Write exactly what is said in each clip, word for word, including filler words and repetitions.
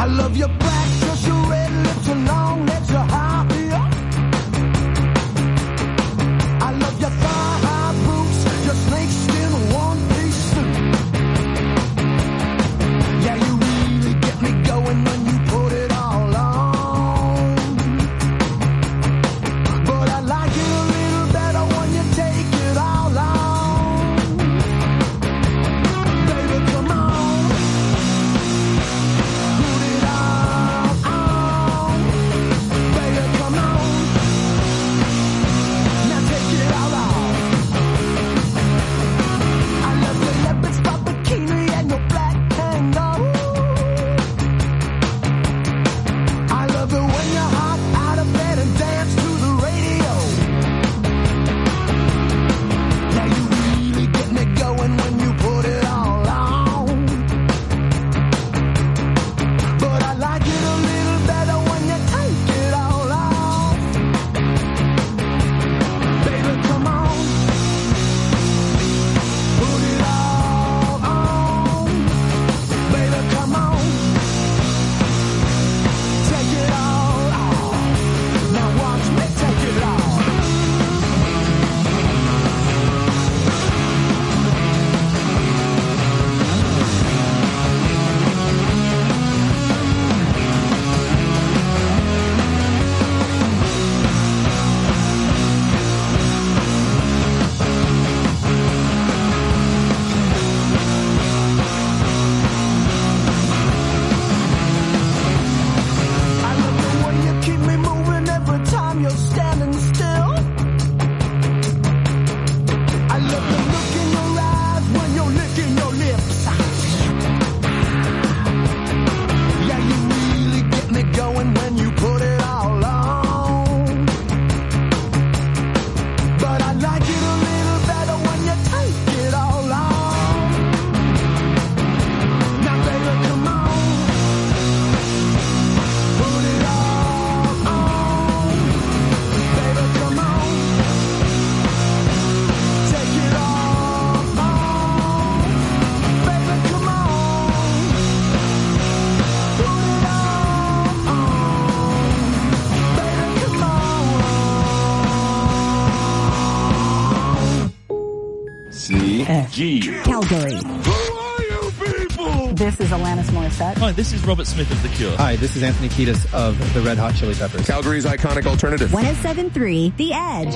love your black, just your red lips and long legs, your high heel. I love your thigh-high boots, your snakeskin one-piece suit. Yeah, you really get me going when you put it all on. But I like it a little better when you take it all on. Baby, come on. Put it all on. Baby, come on. Now take it all off. I love your leopard spot bikini and your black kangaroo. I love it when you're hot out of bed and dance to the radio. Yeah, you really get me going when you put it all on. But I like it a little better when you take it all off. Baby, come on. Put it all on. Baby, come on. Take it all off. Now watch me take it off. I love the way you keep me moving every time you're standing still. I love the look in your eyes when you're licking your lips. Yeah, you really get me going when you put it all on. But I like it a little better when you take it all off. Now, baby, come on. Put it all on. Baby, come on. Take it all off. Baby, come on. Put it all on. Baby, come on. C G. Calgary. Who are you people? This is Alanis Morissette. Hi, this is Robert Smith of The Cure. Hi, this is Anthony Kiedis of the Red Hot Chili Peppers. Calgary's iconic alternative. one oh seven point three The Edge.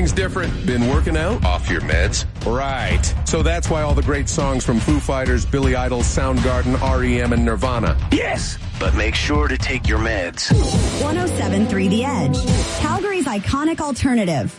Feelings different. Been working out? Off your meds? Right. So that's why all the great songs from Foo Fighters, Billy Idol, Soundgarden, R E M, and Nirvana. Yes, but make sure to take your meds. one oh seven point three The Edge, Calgary's iconic alternative.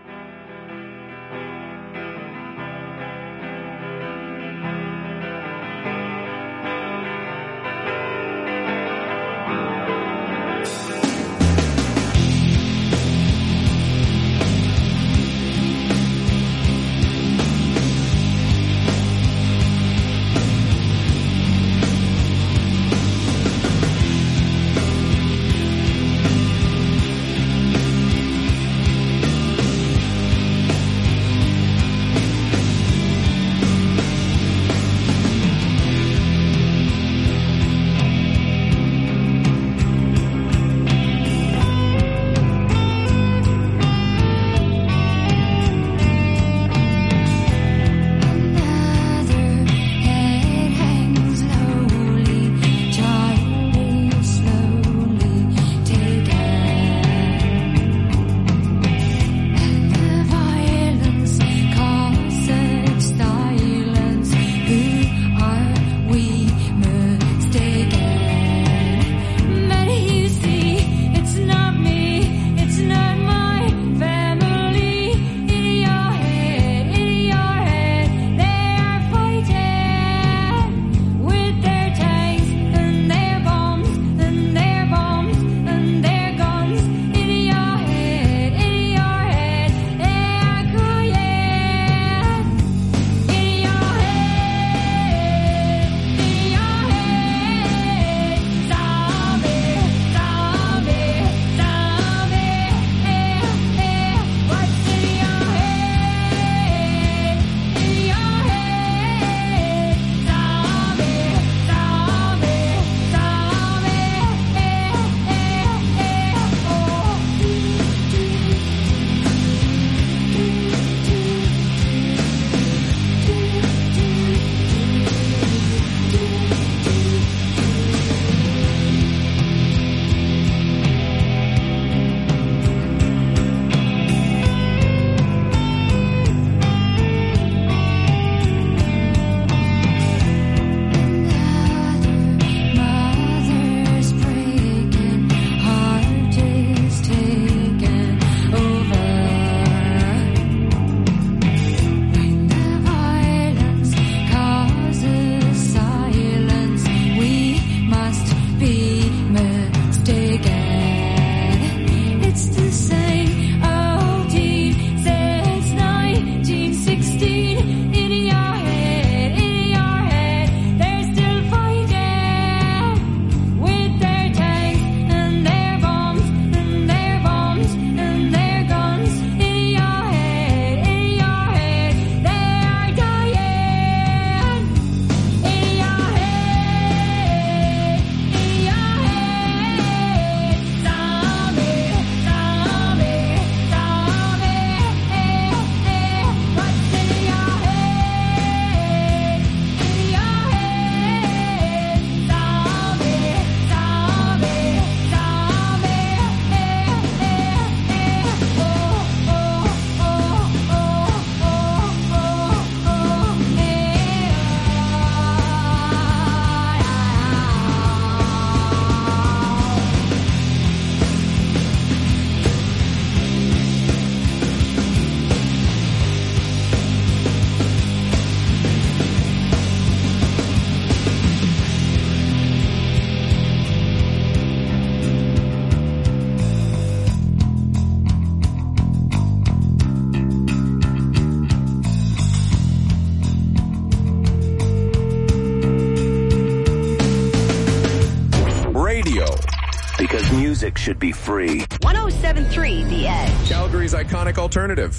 Because music should be free. one oh seven point three The Edge. Calgary's iconic alternative.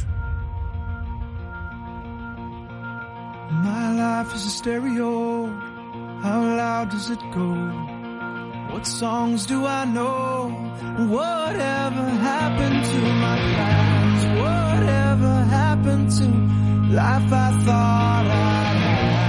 My life is a stereo. How loud does it go? What songs do I know? Whatever happened to my plans? Whatever happened to life I thought I'd have?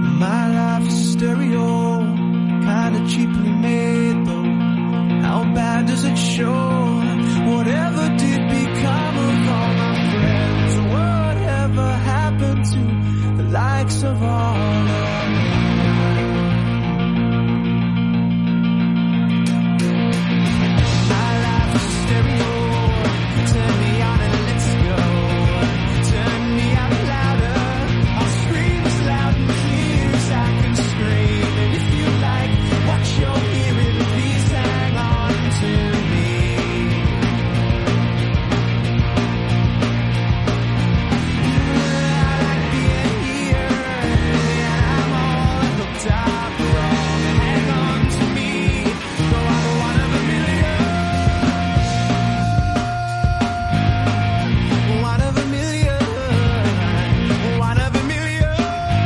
My life is a stereo, kinda cheaply made though. How bad wasn't sure whatever did become of all my friends. Whatever happened to the likes of all of them. My life is a stereo. Turn me on and let's go. Turn me out louder. I'll scream as loud and clear as I can scream. And if you like what you're hearing, please hang on to me. I like being here, and I'm all hooked up wrong. Hang on to me, though I'm one of a million. One of a million. One of a million.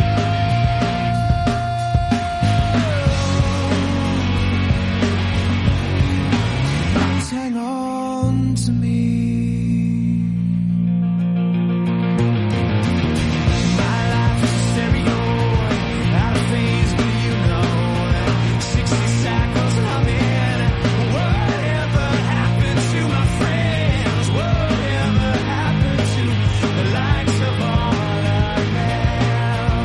Please hang on to me. My life is a stereo, out of phase, but you know, sixty cycles humming. Whatever happened to my friends? Whatever happened to the likes of all of them?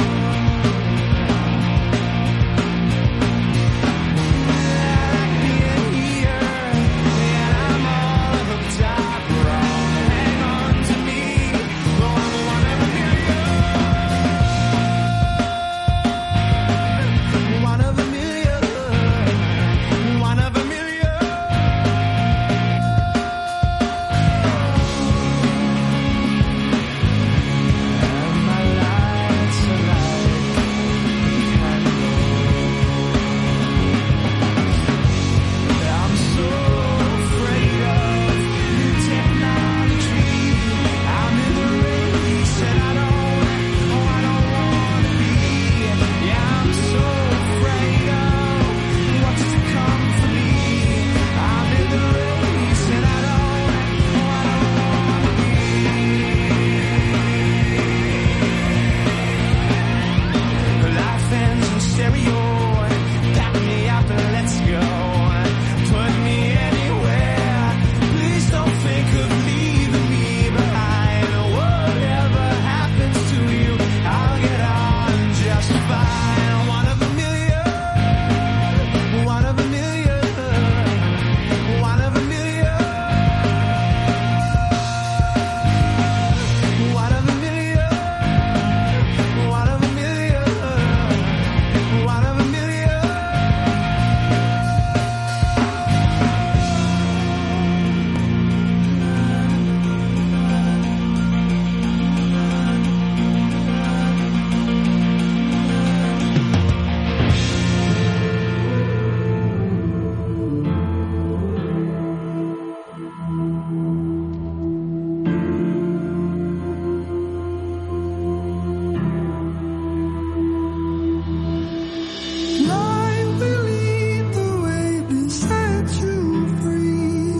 I like being here, and I'm all hooked up wrong. Hang on to me, though I'm one of a million. One of a million. One of a million. And my lights are like candles. I'm so afraid of new technology. I'm in the race and I don't, oh I don't wanna be. Yeah, I'm so afraid of what's to come for me. I'm in the race and I don't, oh I don't wanna be. Life ends in stereo. Pack me up and let's go. Put me anywhere. Please don't think of leaving me behind. Whatever happens to you, I'll get on just fine. One of a million. One of a million. One of a million. One of a million. One of a million. One of a million. Life will lead the way and set you free.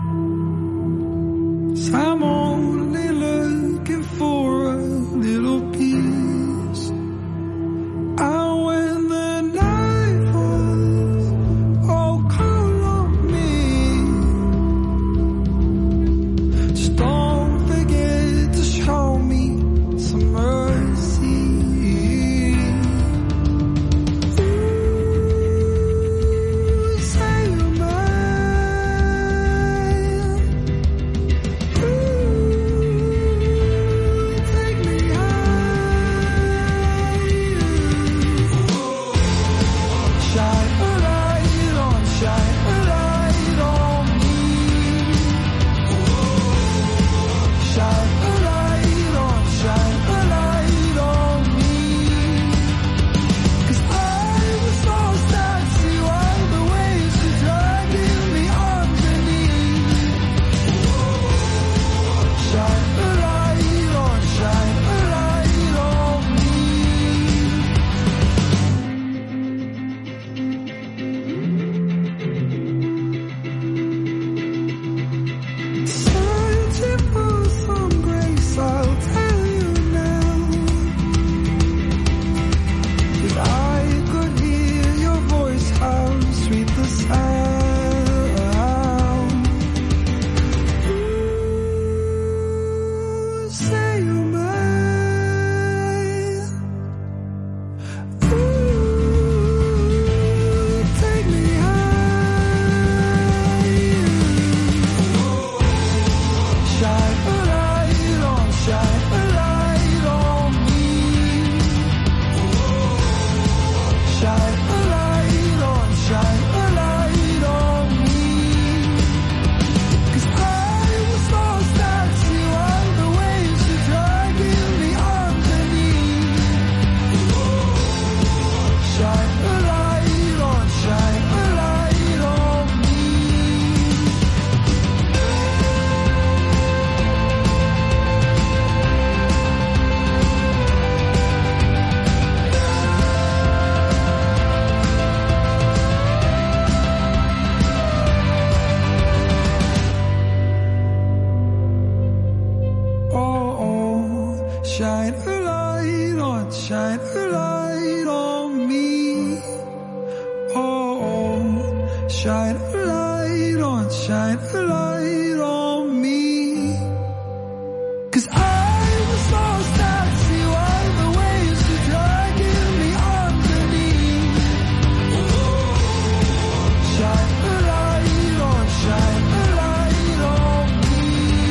'Cause I'm only looking for a little peace. And when the night falls, oh call on me. Just don't forget to show me some mercy. Ooh, say you're mine. Ooh. light on me. 'Cause I was lost at sea while the waves were dragging me underneath. Shine a light on, shine a light on me.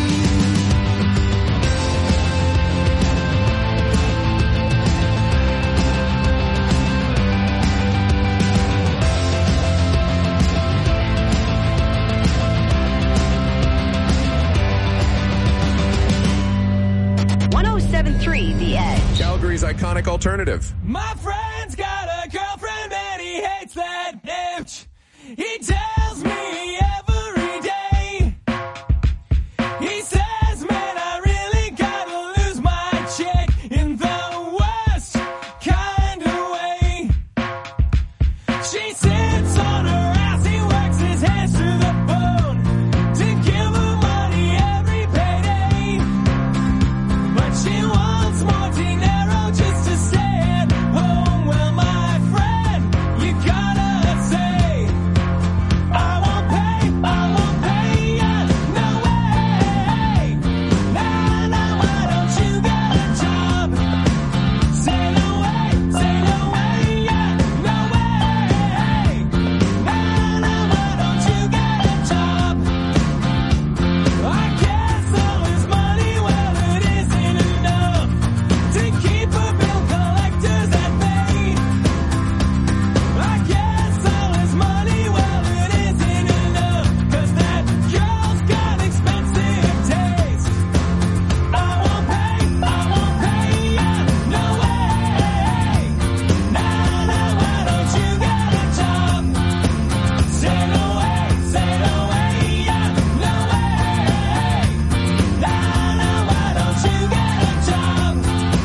one oh seven point three The Edge. Calgary's iconic alternative. My friend's got a girlfriend and he hates that bitch. He tells me every day. He says, man, I really gotta lose my chick in the worst kind of way. She sits on her ass, he works his hands to the bone to give her money every payday. But she wants more dinero just to stay at home. Well, my friend, you gotta say, I won't pay, I won't pay ya, no way. Nah, nah, why don't you get a job? Say no way, say no way, yeah, no way. Nah, nah, why don't you get a job? I guess all his money, well, it isn't enough to keep her bill collectors at bay. I guess all his money, well, it isn't enough, 'cause that girl's got expensive taste. I won't pay, I won't pay ya, no way. Nah, nah, why don't you get a job? Say no way, say no way, yeah, no way. Nah, nah, why don't you get a job?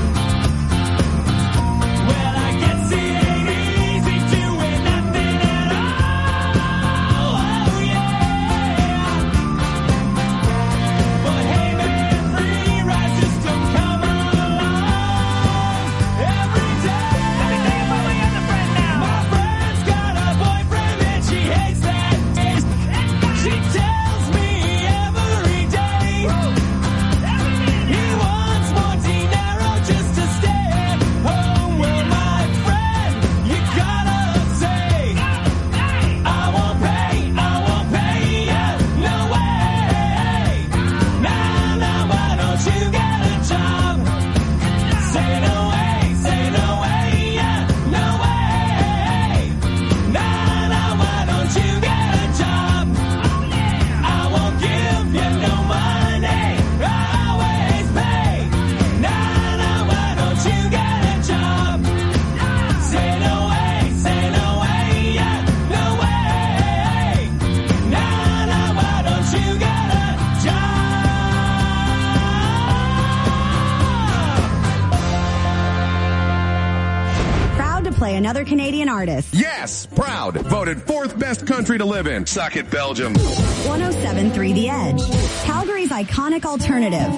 Well, I guess it ain't easy doing nothing at all. Oh, yeah. But hey, man, free rides just don't come along every day. Let me tell you about my other friend now. My friend's got a boyfriend and she hates that. She tells me every day. He wants more dinero just to stay at home. Well, my friend, you gotta say, I won't pay, I won't pay ya, no way. Nah, nah, why don't you get a job? Say no way, say no way, yeah, no way. Nah, nah, why don't you get a job? I won't give you no money, I always pay. Nah, nah, why don't you get a job? Say no way, say no way, yeah, no way. Nah, nah, why don't you get a job? Proud to play another Canadian artist. Yes, proud. Voted fourth best country to live in. Suck it, Belgium. one oh seven point three The Edge. Calgary's iconic alternative.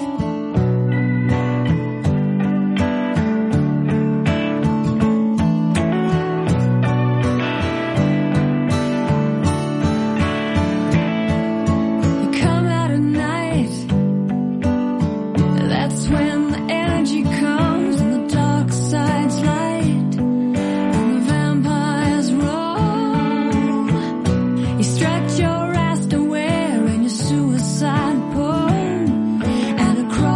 You come out at night. That's when the energy comes and the dark side's light and the vampires roam. You stretch your ass to wear in your suicide poem, and across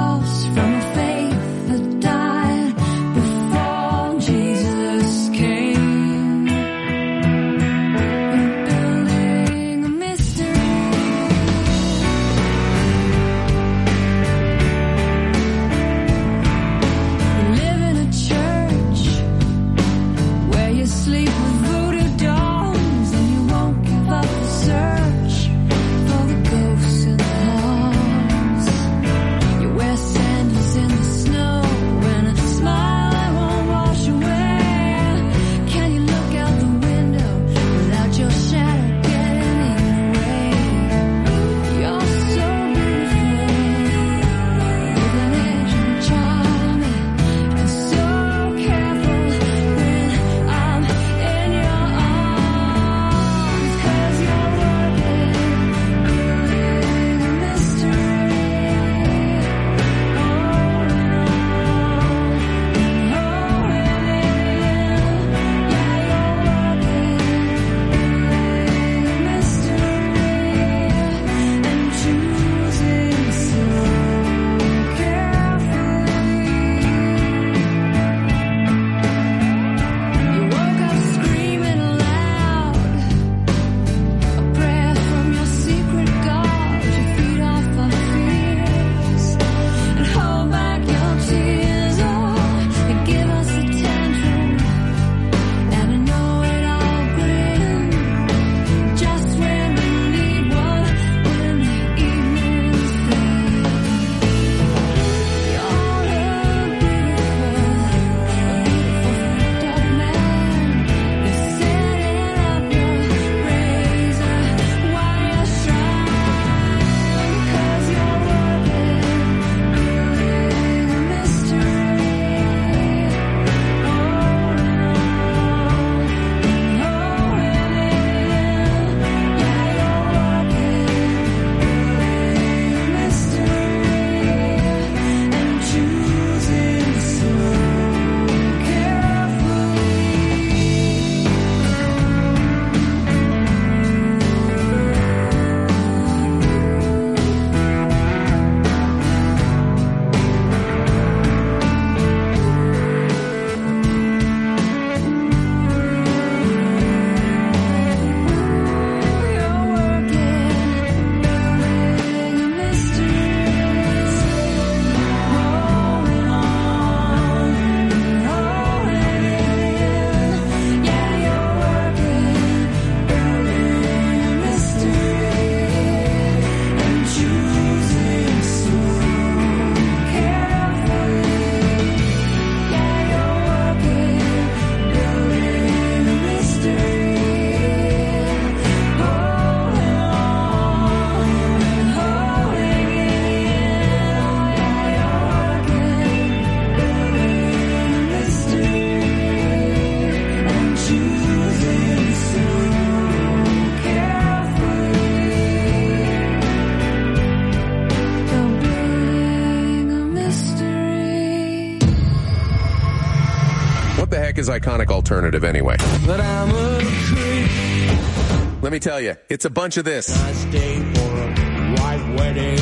America's iconic alternative anyway. But I'm a creep. Let me tell you, it's a bunch of this. I stay for a white wedding.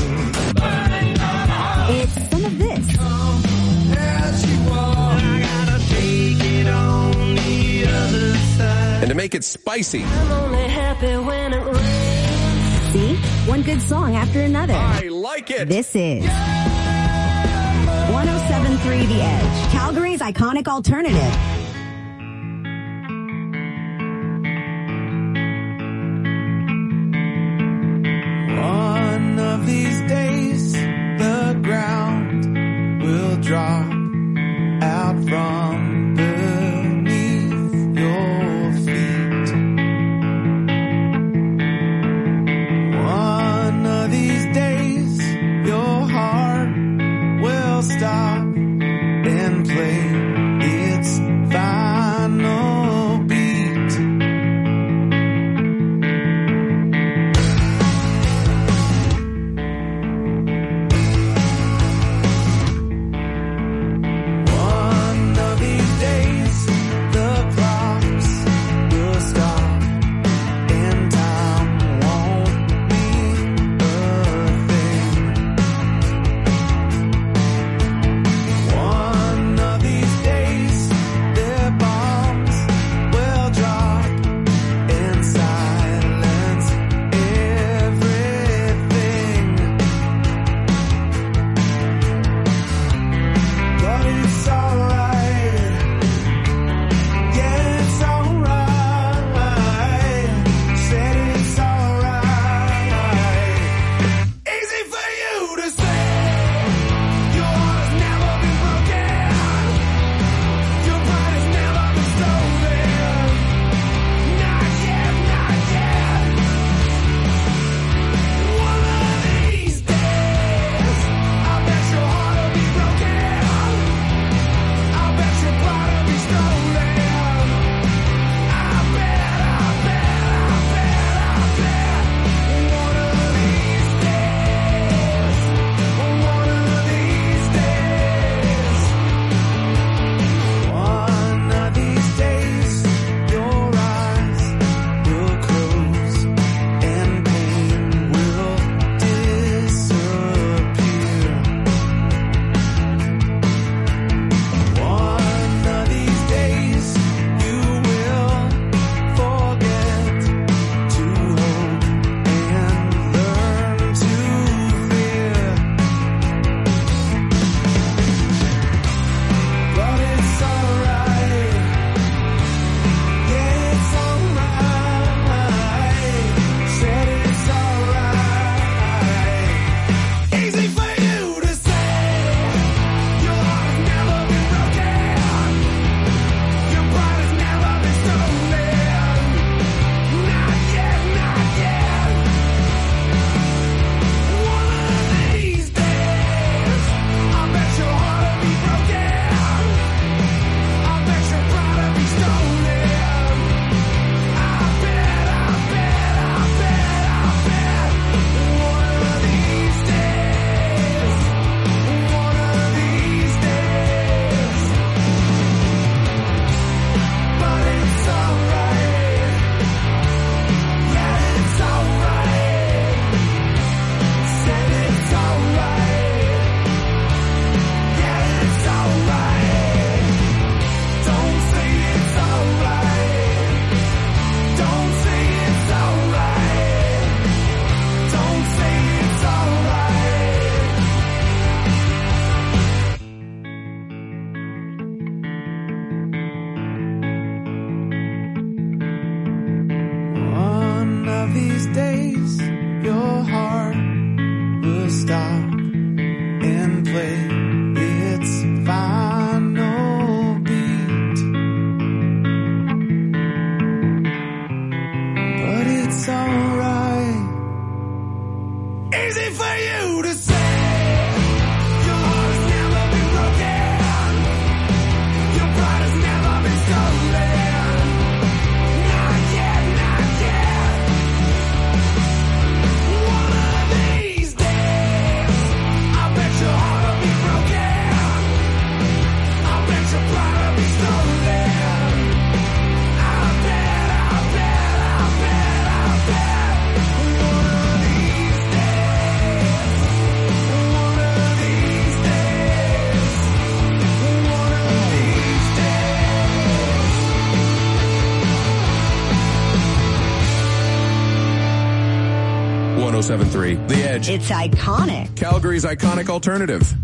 It's some of this. As you walk, I gotta take it on the other side. And to make it spicy, I'm only happy when it rains. See? One good song after another. I like it. This is one oh seven point three The Edge, Calgary's iconic alternative. One of these days, the ground will drop out from beneath your feet. One of these days, your heart will stop and play its final beat. One of these days, the clocks will stop and time won't mean a thing. One of these days, their bombs will drop and silence everything. But it's alright. Yeah, it's alright. Said it's alright. Easy for you to say. Your heart has never been broken. Your pride has never been stolen. Not yet, not yet. One of these days, I bet your heart will be broken. I bet your pride will be stolen. I bet, I bet, I bet, I bet. One of these days, one of these days, one of these days, your eyes will close and pain will disappear. One of these days, you will forget to hope and learn to fear. But it's alright. Yeah, it's alright. Said it's alright. Easy for you to say. Your heart has never been broken. Your pride has never been stolen. Not yet, not yet. One of these days, I bet your heart will be broken. I bet your pride will be stolen. I bet, I bet, I bet, I bet. One of these days, one of these days. But it's alright. Yeah, it's alright. Said it's alright. Yeah, it's alright. Don't say it's alright. Don't say it's alright. Don't say it's alright. One of these days, your heart will stop and play its final beat. But it's alright. Easy for you to say. Your heart has never been broken. Your pride has never been stolen. Not yet, not yet. One of these days, I bet your heart will be broken. I bet your pride will be stolen. oh seven three The Edge. It's iconic. Calgary's iconic alternative.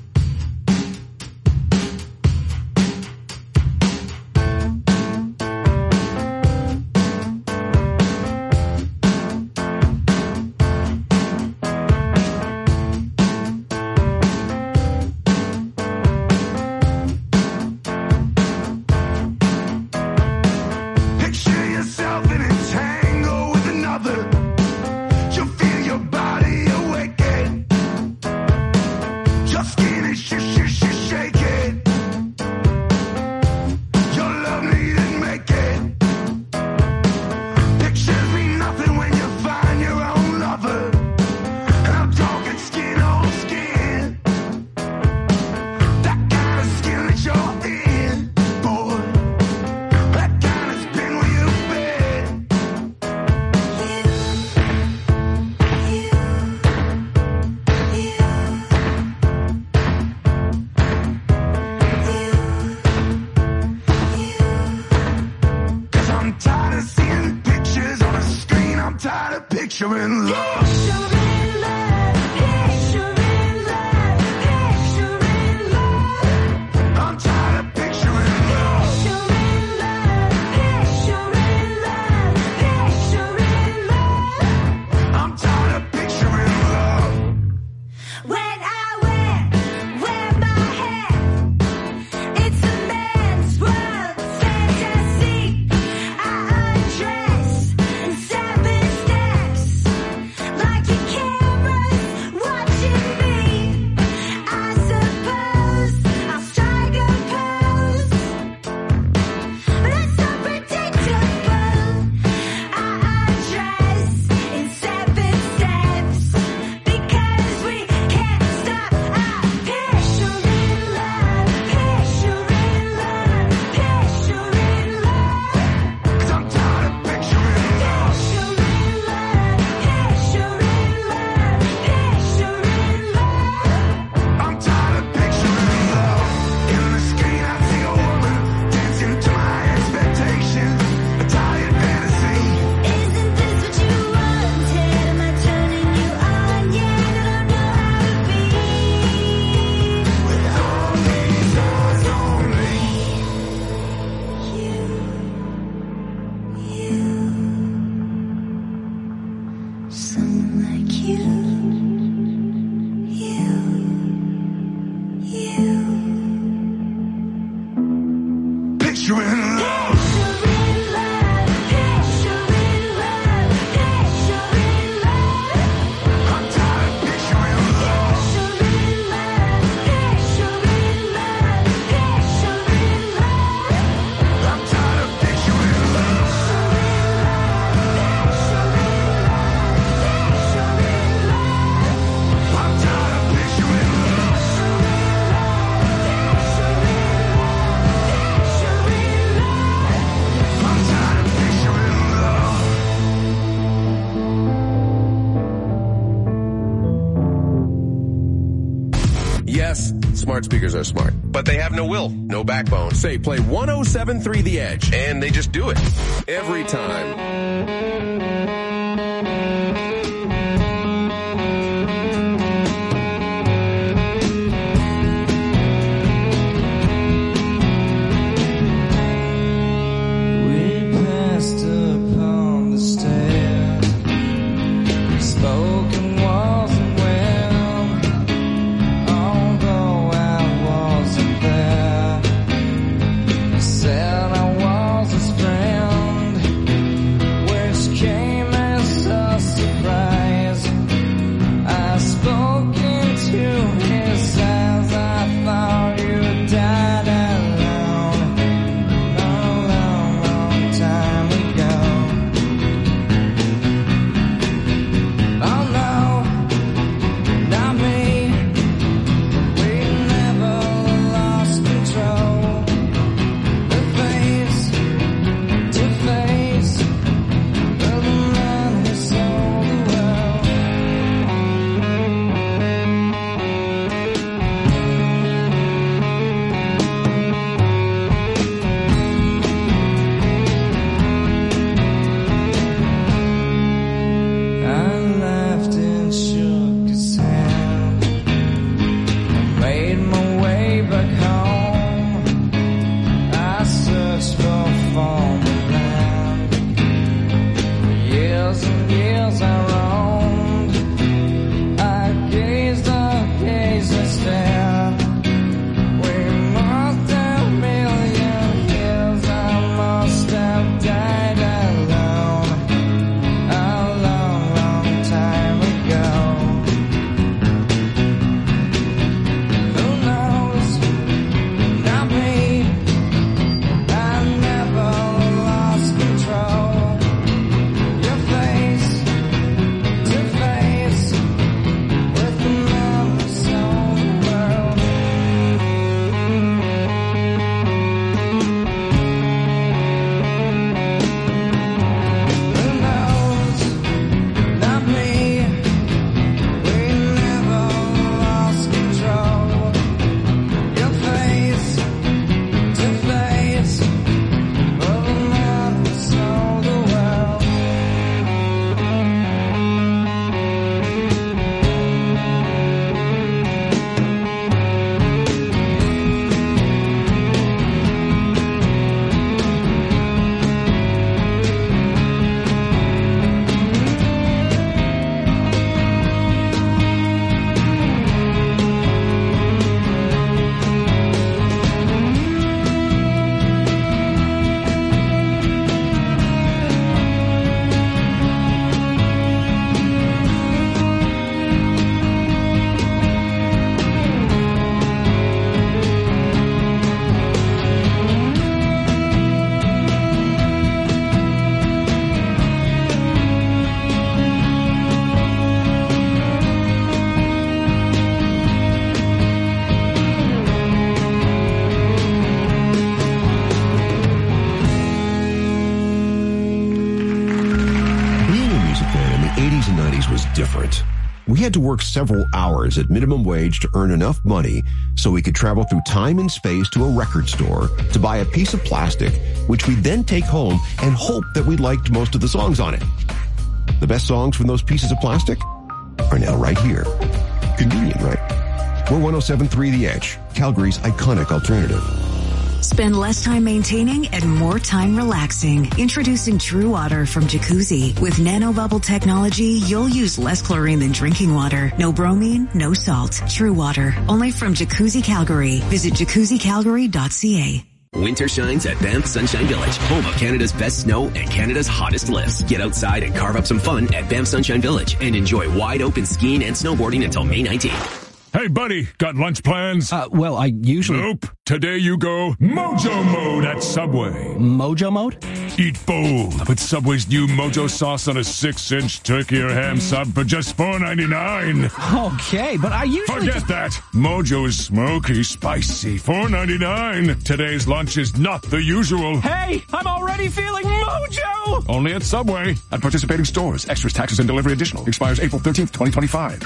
Smart speakers are smart, but they have no will, no backbone. Say, play one oh seven three The Edge, and they just do it. Every time. Said I was his friend. Where's Ken? We had to work several hours at minimum wage to earn enough money so we could travel through time and space to a record store to buy a piece of plastic, which we'd then take home and hope that we liked most of the songs on it. The best songs from those pieces of plastic are now right here. Convenient, right? We're one oh seven point three The Edge, Calgary's iconic alternative. Spend less time maintaining and more time relaxing. Introducing True Water from Jacuzzi. With nanobubble technology, you'll use less chlorine than drinking water. No bromine, no salt. True Water. Only from Jacuzzi Calgary. Visit jacuzzi calgary dot c a. Winter shines at Banff Sunshine Village, home of Canada's best snow and Canada's hottest lifts. Get outside and carve up some fun at Banff Sunshine Village and enjoy wide open skiing and snowboarding until May nineteenth. Hey, buddy, got lunch plans? Uh, well, I usually... Nope. Today you go Mojo Mode at Subway. Mojo Mode? Eat bold with Subway's new Mojo sauce on a six-inch turkey or ham sub for just four ninety-nine. Okay, but I usually... Forget just... that. Mojo is smoky, spicy, four ninety-nine. Today's lunch is not the usual. Hey, I'm already feeling Mojo! Only at Subway. At participating stores. Extras, taxes, and delivery additional. Expires April thirteenth, twenty twenty-five.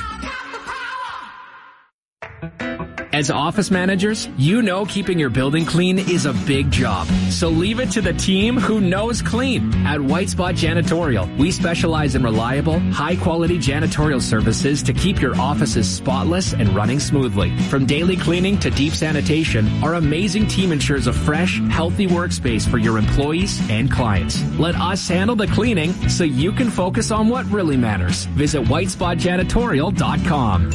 As office managers, you know keeping your building clean is a big job. So leave it to the team who knows clean. At White Spot Janitorial, we specialize in reliable, high-quality janitorial services to keep your offices spotless and running smoothly. From daily cleaning to deep sanitation, our amazing team ensures a fresh, healthy workspace for your employees and clients. Let us handle the cleaning so you can focus on what really matters. Visit white spot janitorial dot com.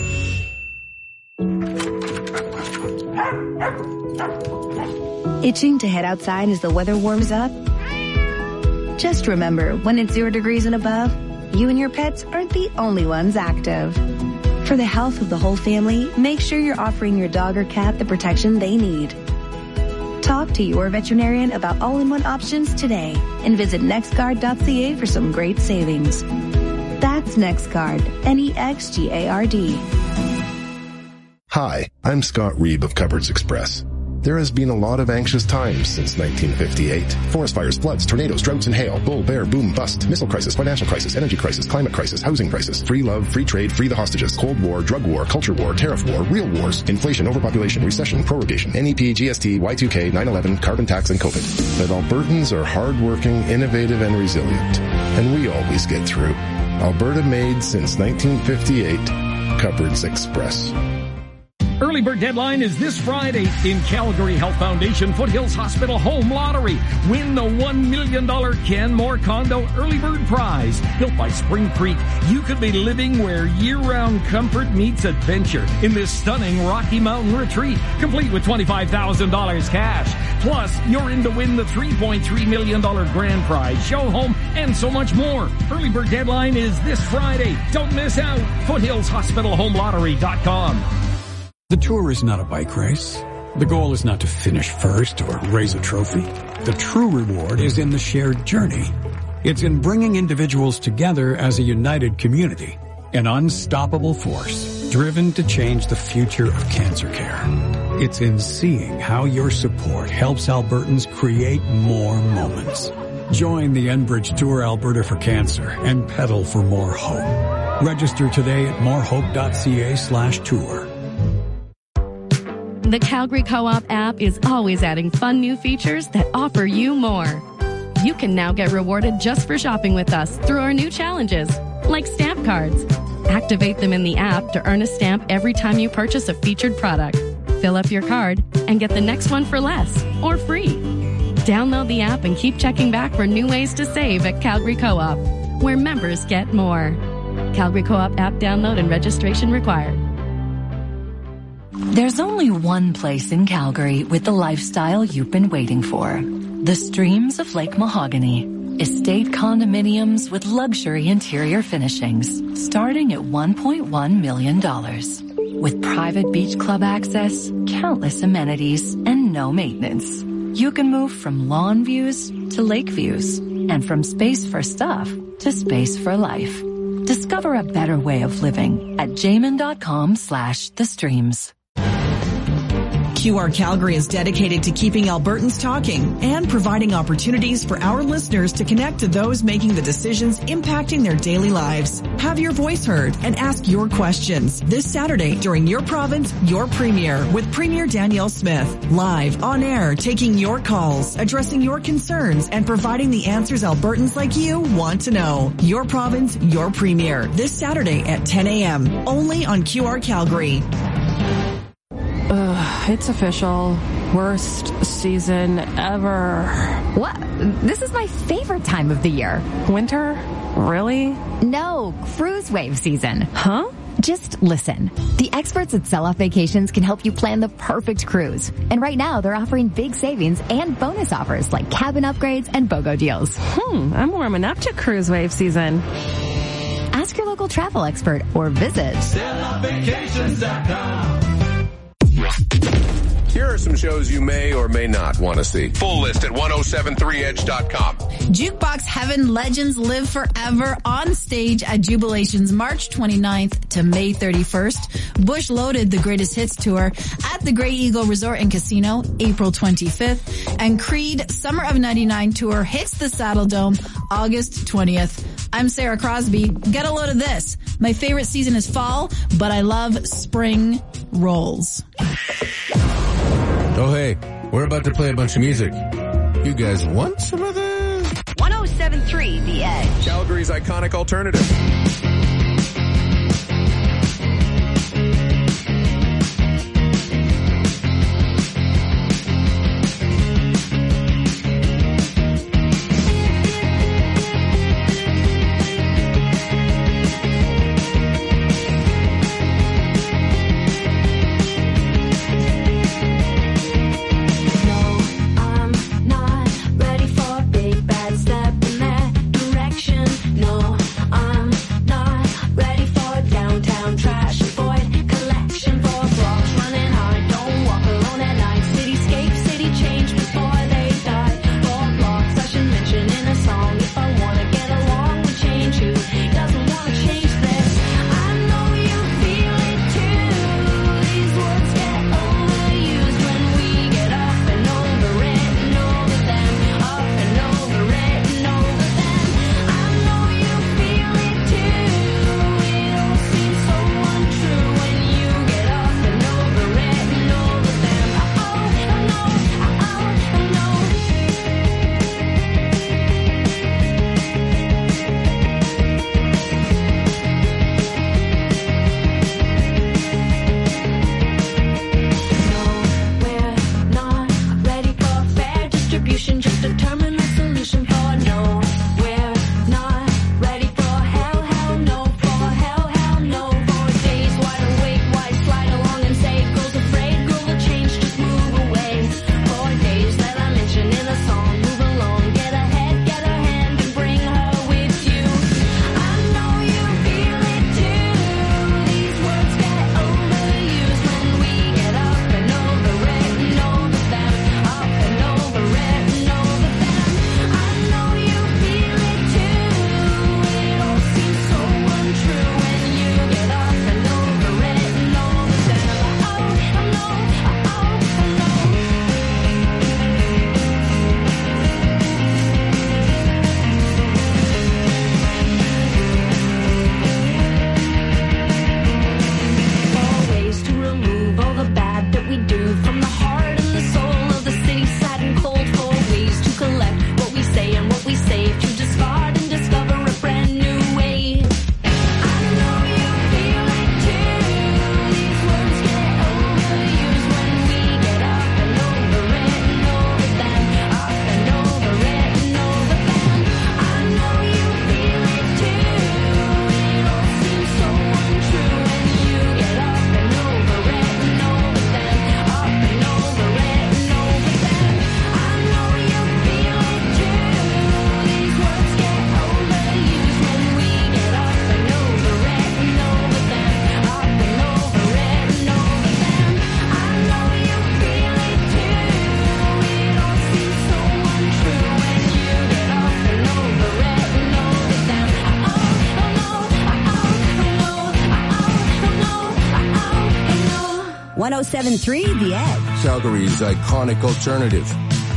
Itching to head outside as the weather warms up? Just remember, when it's zero degrees and above, you and your pets aren't the only ones active. For the health of the whole family, make sure you're offering your dog or cat the protection they need. Talk to your veterinarian about all-in-one options today and visit nextguard dot c a for some great savings. That's NextGuard, N E X G A R D. Hi, I'm Scott Reeb of Cupboards Express. There has been a lot of anxious times since nineteen fifty-eight. Forest fires, floods, tornadoes, droughts and hail, bull, bear, boom, bust, missile crisis, financial crisis, energy crisis, climate crisis, housing crisis, free love, free trade, free the hostages, Cold War, drug war, culture war, tariff war, real wars, inflation, overpopulation, recession, prorogation, N E P, G S T, Y two K, nine eleven, carbon tax, and COVID. But Albertans are hardworking, innovative, and resilient. And we always get through. Alberta made since nineteen fifty-eight. Cupboards Express. Early bird deadline is this Friday in Calgary Health Foundation Foothills Hospital Home Lottery. Win the one million dollars Ken Moore Condo Early Bird Prize. Built by Spring Creek, you could be living where year-round comfort meets adventure in this stunning Rocky Mountain retreat, complete with twenty-five thousand dollars cash. Plus, you're in to win the three point three million dollars grand prize, show home, and so much more. Early bird deadline is this Friday. Don't miss out. foothills hospital home lottery dot com. The tour is not a bike race. The goal is not to finish first or raise a trophy. The true reward is in the shared journey. It's in bringing individuals together as a united community, an unstoppable force driven to change the future of cancer care. It's in seeing how your support helps Albertans create more moments. Join the Enbridge Tour Alberta for Cancer and pedal for more hope. Register today at morehope dot c a slash tour. The Calgary Co-op app is always adding fun new features that offer you more. You can now get rewarded just for shopping with us through our new challenges, like stamp cards. Activate them in the app to earn a stamp every time you purchase a featured product. Fill up your card and get the next one for less or free. Download the app and keep checking back for new ways to save at Calgary Co-op, where members get more. Calgary Co-op app download and registration required. There's only one place in Calgary with the lifestyle you've been waiting for. The Streams of Lake Mahogany. Estate condominiums with luxury interior finishings starting at one point one million dollars. With private beach club access, countless amenities, and no maintenance. You can move from lawn views to lake views, and from space for stuff to space for life. Discover a better way of living at jamin dot com slash the streams. Q R Calgary is dedicated to keeping Albertans talking and providing opportunities for our listeners to connect to those making the decisions impacting their daily lives. Have your voice heard and ask your questions this Saturday during Your Province, Your Premier with Premier Danielle Smith. Live, on air, taking your calls, addressing your concerns, and providing the answers Albertans like you want to know. Your Province, Your Premier this Saturday at ten a.m. only on Q R Calgary. Ugh, it's official. Worst season ever. What? This is my favorite time of the year. Winter? Really? No, cruise wave season. Huh? Just listen. The experts at Sell Off Vacations can help you plan the perfect cruise. And right now, they're offering big savings and bonus offers like cabin upgrades and BOGO deals. Hmm, I'm warming up to cruise wave season. Ask your local travel expert or visit sell off vacations dot com. Here are some shows you may or may not want to see. Full list at ten seventy-three edge dot com. Jukebox Heaven Legends Live Forever on stage at Jubilations March twenty-ninth to May thirty-first. Bush Loaded the Greatest Hits Tour at the Grey Eagle Resort and Casino April twenty-fifth. And Creed Summer of ninety-nine Tour hits the Saddle Dome August twentieth. I'm Sarah Crosby. Get a load of this. My favorite season is fall, but I love spring rolls. Oh, hey, we're about to play a bunch of music. You guys want some of this? one oh seven point three The Edge. Calgary's iconic alternative. Ready for a big bad step in that direction. No, I'm not one oh seven point three The Edge. Calgary's iconic alternative.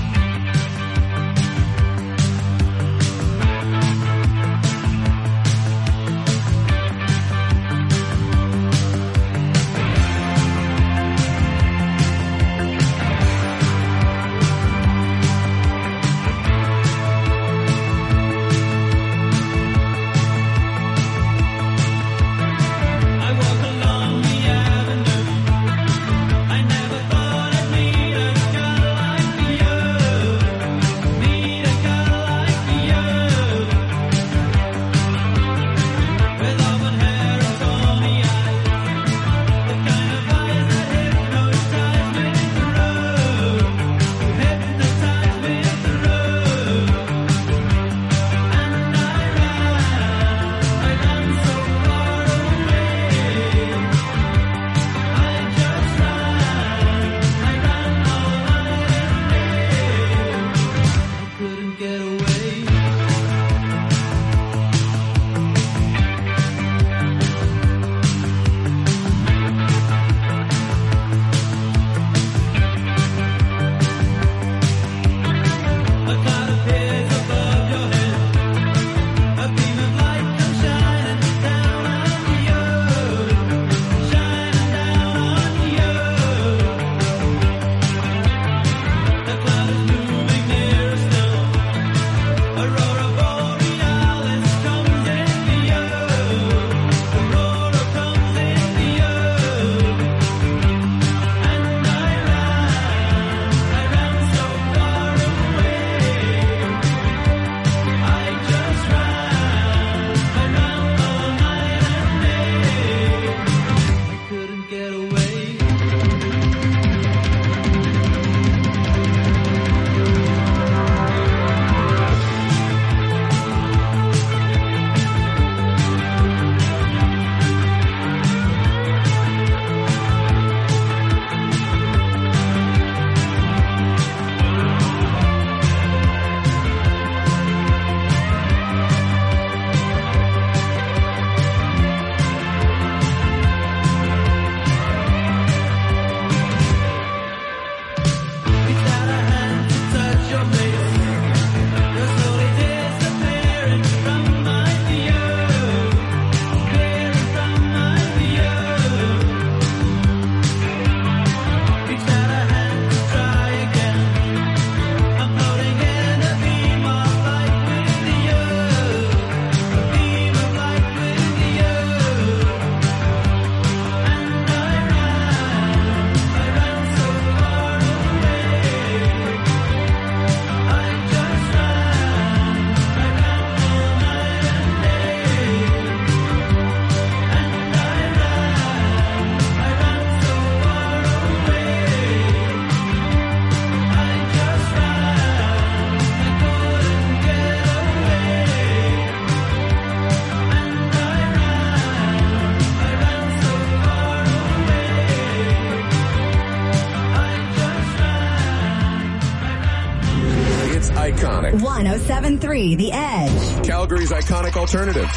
Iconic. one oh seven point three The Edge. Calgary's iconic alternative.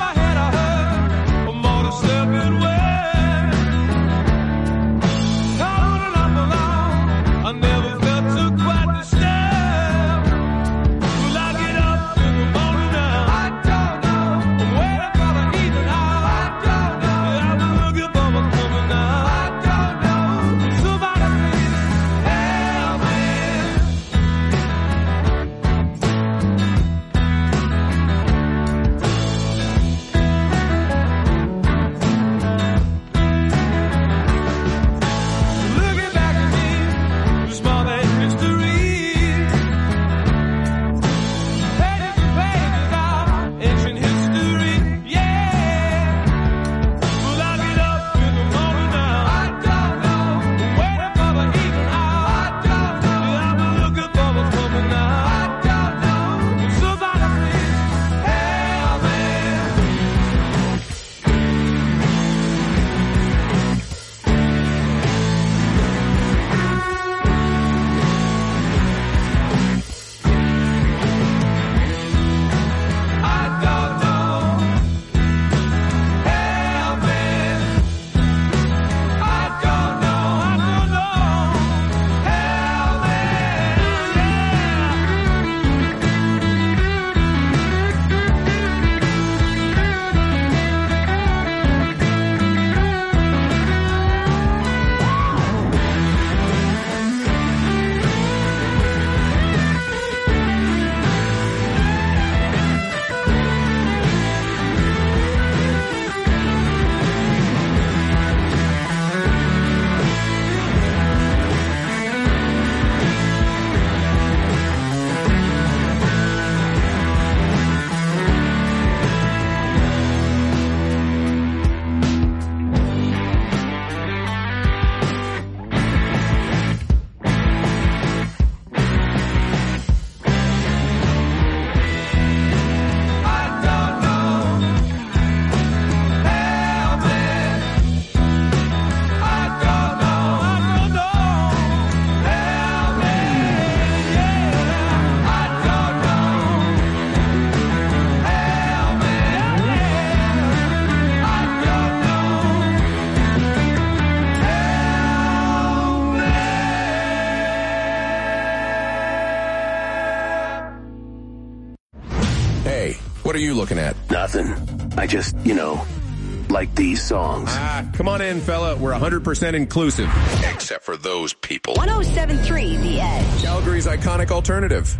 Never had I heard a more disturbing word. Hey, what are you looking at? Nothing. I just, you know, like these songs. Ah, come on in, fella. We're one hundred percent inclusive. Except for those people. one oh seven point three The Edge. Calgary's iconic alternative.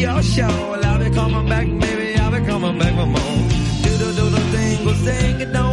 I'll be coming back, baby, I'll be coming back for more. Do the do the thing, go sing it, don't